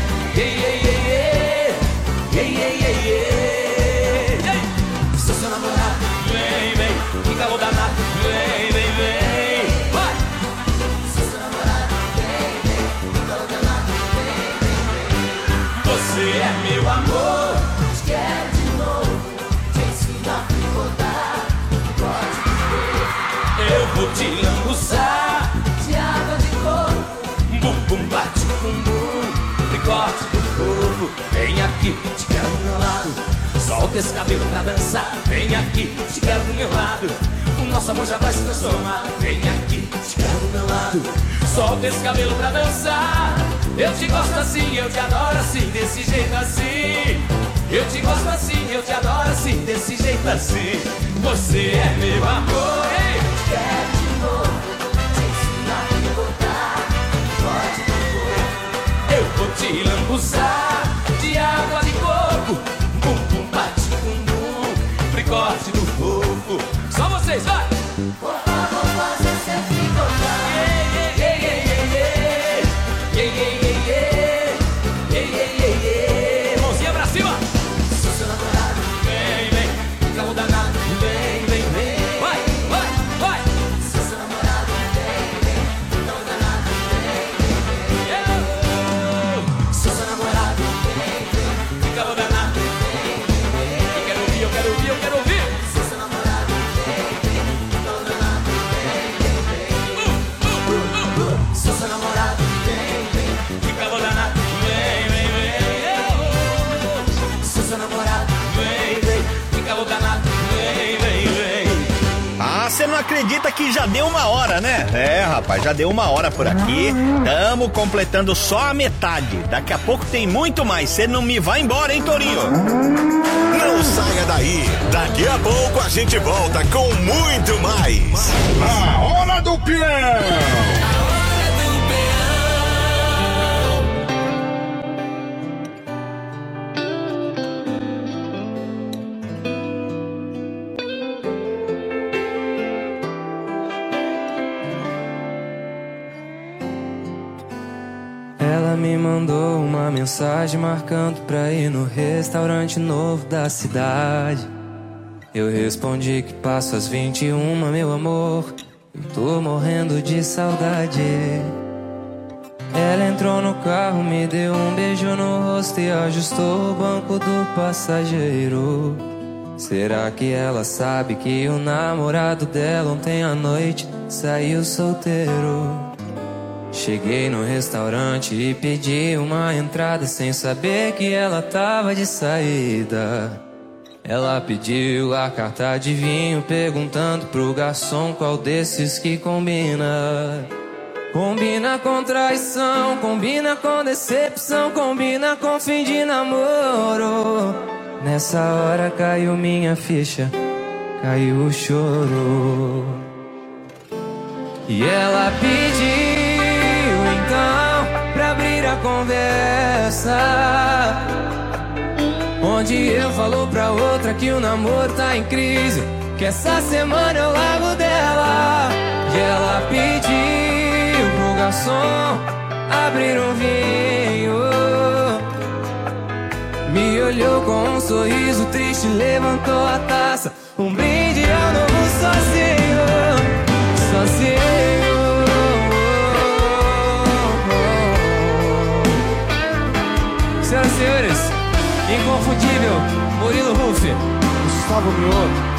aqui, te quero do meu lado. Solta esse cabelo pra dançar. Vem aqui, te quero do meu lado. O nosso amor já vai se transformar. Vem aqui, te quero do meu lado. Solta esse cabelo pra dançar. Eu te gosto assim, eu te adoro assim, desse jeito assim. Eu te gosto assim, eu te adoro assim, desse jeito assim. Você é meu amor, hein? Quero de novo, te ensinar a me botar. Pode do eu vou te lambuzar de água de coco. Bum bum bate bum bum, fricote do fofo. Só vocês, vai! Por favor, fazer sempre gostar. Mãozinha pra cima! Sou seu namorado. Vem, vem, calor danado. Vem, vem, vem. Vai, vai, vai! Sou seu namorado. Vem, vem, calor danado. Vem, vem, vem. Sou seu namorado. Vem, vem, calor danado. Vem, vem. Eu quero ouvir, eu quero ouvir, eu quero ouvir. Sou seu namorado. Vem, vem, calor danado. Vem, vem, vem. Sou seu namorado. Vem, vem, calor danado. Vem, vem, vem. Sou seu namorado. Vem, vem, calor danado. Vem, vem, vem. Ah, você não acredita que já deu 1 hora, né? É, rapaz, já deu 1 hora por aqui. Tamo completando só a metade. Daqui a pouco tem muito mais. Você não me vai embora, hein, Torinho? Não saia daí. Daqui a pouco a gente volta com muito mais. A Hora do Peão. Ela me mandou uma mensagem marcando pra ir no restaurante novo da cidade. Eu respondi que passo às 21, meu amor. Eu tô morrendo de saudade. Ela entrou no carro, me deu um beijo no rosto e ajustou o banco do passageiro. Será que ela sabe que o namorado dela ontem à noite saiu solteiro? Cheguei no restaurante e pedi uma entrada sem saber que ela tava de saída. Ela pediu a carta de vinho perguntando pro garçom qual desses que combina. Combina com traição, combina com decepção, combina com fim de namoro. Nessa hora caiu minha ficha, caiu o choro. E ela pediu então pra abrir a conversa, onde eu falo pra outra que o namoro tá em crise, que essa semana eu largo dela. E ela pediu pro garçom abrir um vinho, me olhou com um sorriso triste, levantou a taça, um brinde ao novo sozinho, sozinho. Senhoras e senhores, inconfundível Murilo Ruff, Gustavo Mioto.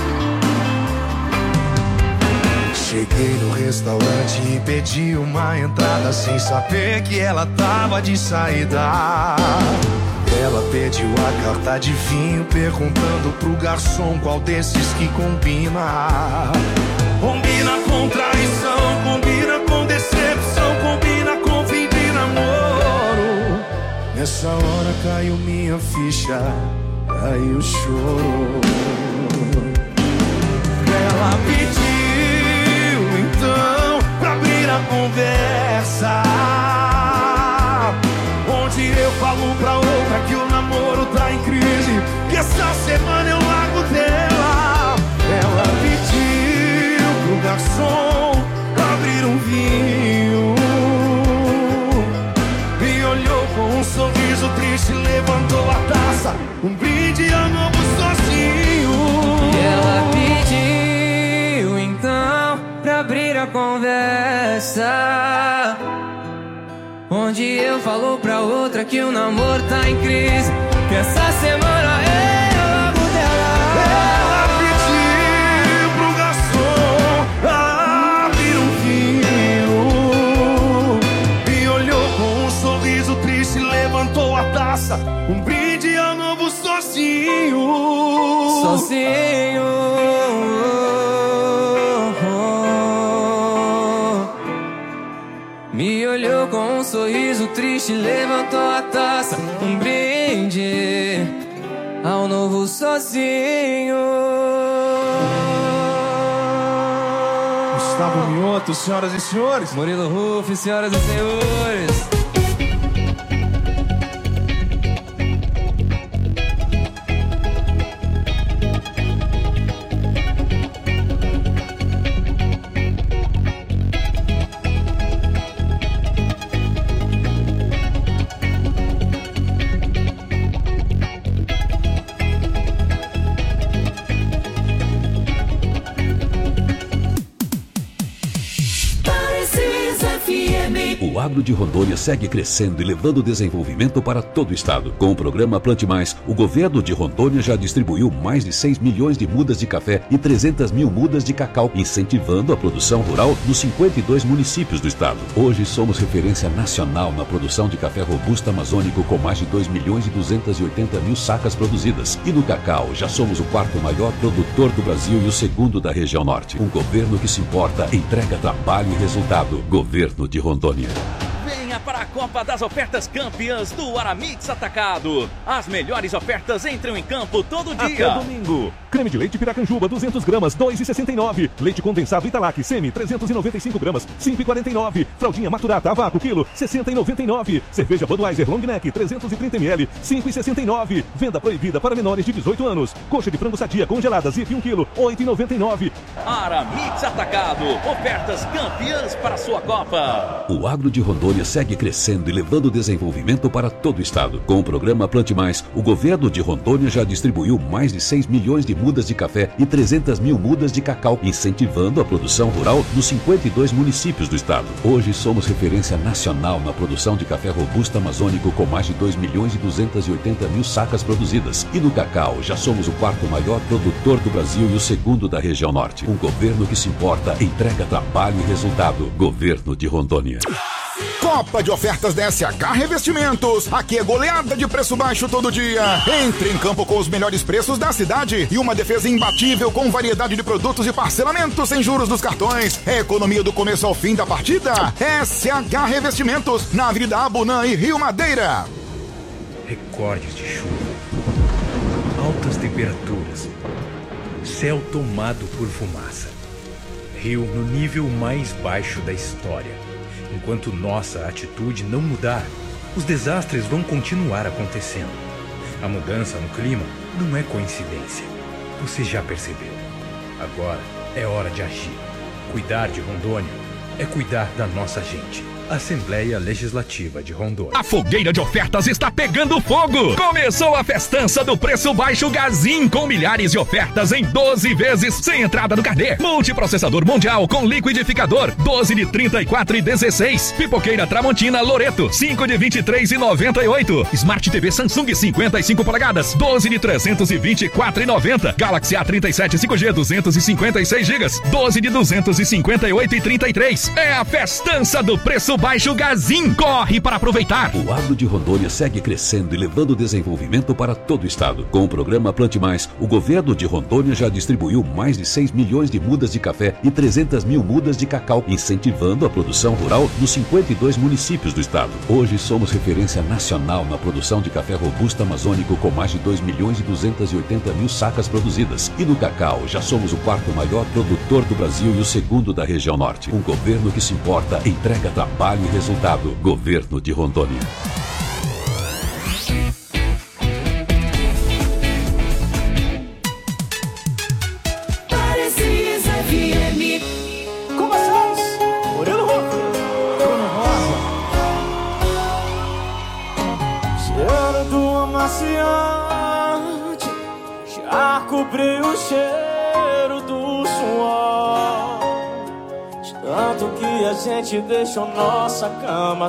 Cheguei no restaurante e pedi uma entrada sem saber que ela tava de saída. Ela pediu a carta de vinho perguntando pro garçom qual desses que combina. Combina com traição, combina com decepção, combina com fim de namoro. Nessa hora caiu minha ficha, caiu o choro. Ela pediu então pra abrir a conversa, onde eu falo pra outra que o namoro tá em crise, que essa semana eu largo dela. Ela pediu pro garçom abrir um vinho, me olhou com um sorriso triste, levantou a taça, um brinde ao novo sozinho. E ela pediu então pra abrir a conversa, onde eu falo pra outra que o namoro tá em crise, que essa semana eu largo dela. Ela pediu pro garçom abrir um vinho, me olhou com um sorriso triste, levantou a taça, um brinde ao sozinho. Sozinho. Me olhou com um sorriso triste, levantou a taça, um brinde ao novo sozinho. Gustavo Mioto, senhoras e senhores. Murilo Ruff, senhoras e senhores. O agro de Rondônia segue crescendo e levando desenvolvimento para todo o estado. Com o programa Plante Mais, o governo de Rondônia já distribuiu mais de 6 milhões de mudas de café e 300 mil mudas de cacau, incentivando a produção rural nos 52 municípios do estado. Hoje somos referência nacional na produção de café robusto amazônico com mais de 2 milhões e 280 mil sacas produzidas. E no cacau, já somos o quarto maior produtor do Brasil e o segundo da região norte. Um governo que se importa, entrega trabalho e resultado. Governo de Rondônia. Venha para a Copa das Ofertas Campeãs do Aramix Atacado. As melhores ofertas entram em campo todo dia. Até domingo. Creme de leite Piracanjuba, 200 gramas, 2,69. Leite condensado Italac, semi, 395 gramas, 5,49. Fraldinha Maturata, a vácuo, quilo, 60,99. Cerveja Budweiser Long Neck, 330 ml, 5,69. Venda proibida para menores de 18 anos. Coxa de frango sadia congelada, Zip 1 quilo, 8,99. Aramix Atacado. Ofertas campeãs para a sua Copa. O agro de Rondônia segue crescendo e levando desenvolvimento para todo o estado. Com o programa Plante Mais, o governo de Rondônia já distribuiu mais de 6 milhões de mudas de café e 300 mil mudas de cacau, incentivando a produção rural nos 52 municípios do estado. Hoje somos referência nacional na produção de café robusto amazônico com mais de 2 milhões e 280 mil sacas produzidas. E no cacau, já somos o quarto maior produtor do Brasil e o segundo da região norte. Um governo que se importa, entrega trabalho e resultado. Governo de Rondônia. Copa de ofertas da SH Revestimentos. Aqui é goleada de preço baixo todo dia. Entre em campo com os melhores preços da cidade e uma defesa imbatível com variedade de produtos e parcelamento sem juros dos cartões. É economia do começo ao fim da partida. SH Revestimentos, na Avenida Abunã e Rio Madeira. Recordes de chuva, altas temperaturas, céu tomado por fumaça, rio no nível mais baixo da história. Enquanto nossa atitude não mudar, os desastres vão continuar acontecendo. A mudança no clima não é coincidência. Você já percebeu. Agora é hora de agir. Cuidar de Rondônia é cuidar da nossa gente. Assembleia Legislativa de Rondônia. A fogueira de ofertas está pegando fogo. Começou a festança do preço baixo Gazin, com milhares de ofertas em 12 vezes sem entrada no carnê. Multiprocessador Mundial com liquidificador, 12 de 34,16. Pipoqueira Tramontina Loreto, 5 de 23,98. Smart TV Samsung 55 polegadas, 12 de 324,90. Galaxy A37 5G 256 GB, 12 de 258,33. É a festança do preço baixo Gazin. Corre para aproveitar. O agro de Rondônia segue crescendo e levando desenvolvimento para todo o estado. Com o programa Plante Mais, o governo de Rondônia já distribuiu mais de 6 milhões de mudas de café e 300 mil mudas de cacau, incentivando a produção rural nos 52 municípios do estado. Hoje somos referência nacional na produção de café robusto amazônico com mais de 2 milhões e 280 mil sacas produzidas. E no cacau, já somos o quarto maior produtor do Brasil e o segundo da região norte. Um governo que se importa, entrega trabalho e resultado. Governo de Rondônia. Parecis FM. Com vocês, Murilo Ruff, Bruno Rosa. Cheiro do amaciante já cobriu o cheiro do suor. Tanto que a gente deixou nossa cama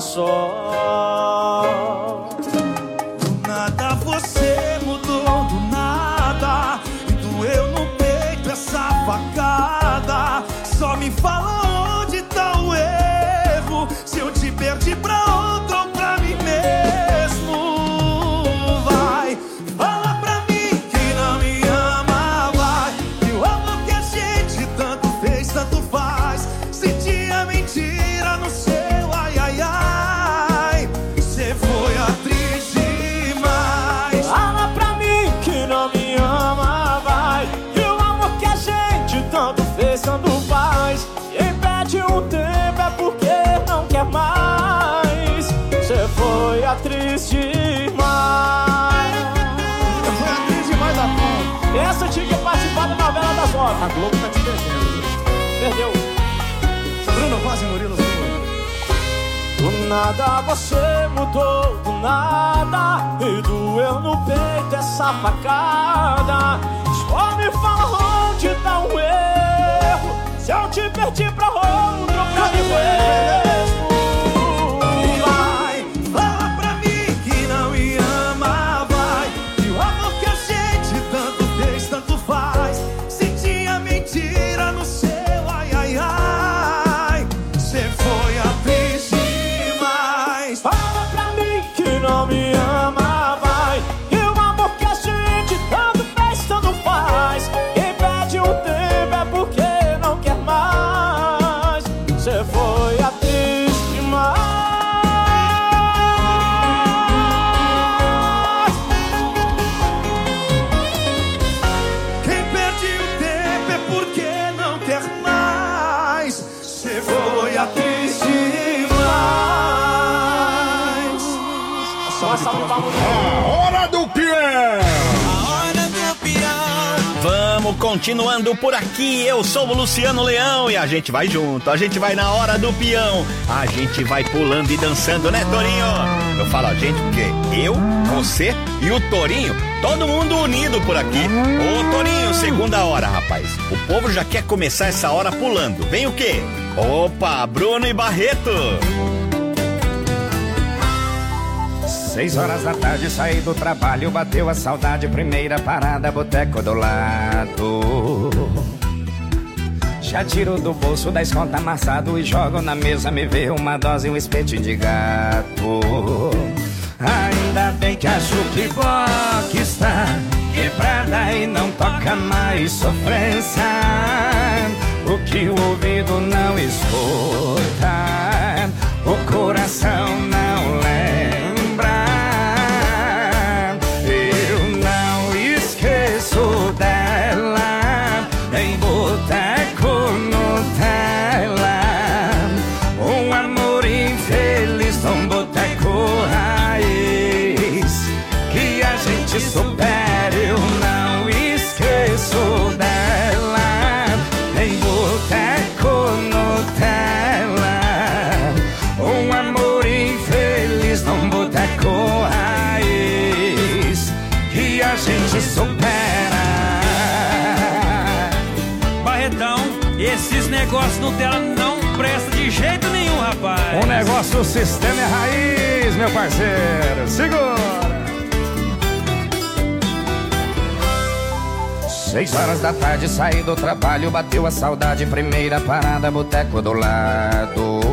só. Do nada você mudou, do nada. E doeu no peito essa facada. Só me fala onde tá o erro. Se eu te perdi pra outro ou pra mim mesmo. Vai, fala pra mim atriz demais. Eu fui atriz demais da conta. Essa tinha que participar da novela das 9. A Globo tá te devendo. Perdeu. Bruno Vaz e Murilo Silva. Do nada você mudou, do nada, e doeu no peito essa facada. Só me fala onde tá o erro, se eu te perdi pra outro, pra mim mesmo. Vai, fala pra mim que não me ama, vai. E o amor que a gente tanto fez, tanto faz. Se tinha mentira no seu ai, ai, ai. Cê foi atriz demais. Fala pra mim que não me ama, vai. E o amor que a gente tanto fez, tanto faz. Quem pede um tempo é porque não quer mais. Cê foi atriz demais. Quem perde o tempo é porque não quer mais. Cê foi atriz demais. Só essa luta Hora do peão! Vamos continuando por aqui, eu sou o Luciano Leão e a gente vai junto, a gente vai na hora do peão, a gente vai pulando e dançando, né, Torinho? Eu falo a gente porque eu, você e o Torinho, todo mundo unido por aqui. Ô Torinho, segunda hora, rapaz, o povo já quer começar essa hora pulando, vem o quê? Opa, Bruno e Barreto! 6 horas da tarde, saí do trabalho, bateu a saudade, primeira parada, boteco do lado. Já tiro do bolso 10 conto amassado e jogo na mesa, me vê uma dose e um espetinho de gato. Ainda bem que a jukebox está quebrada e não toca mais sofrência. O que o ouvido não escuta, o coração não lembra. Dela em boteco Nutella, um amor infeliz num boteco raiz, que a gente supere. Eu não esqueço dela em boteco Nutella, um amor infeliz num boteco raiz, que a gente supera. Esses negócios Nutella não presta de jeito nenhum, rapaz. O negócio, o sistema é raiz, meu parceiro. Segura! 6 horas da tarde, saí do trabalho, bateu a saudade, primeira parada, boteco do lado.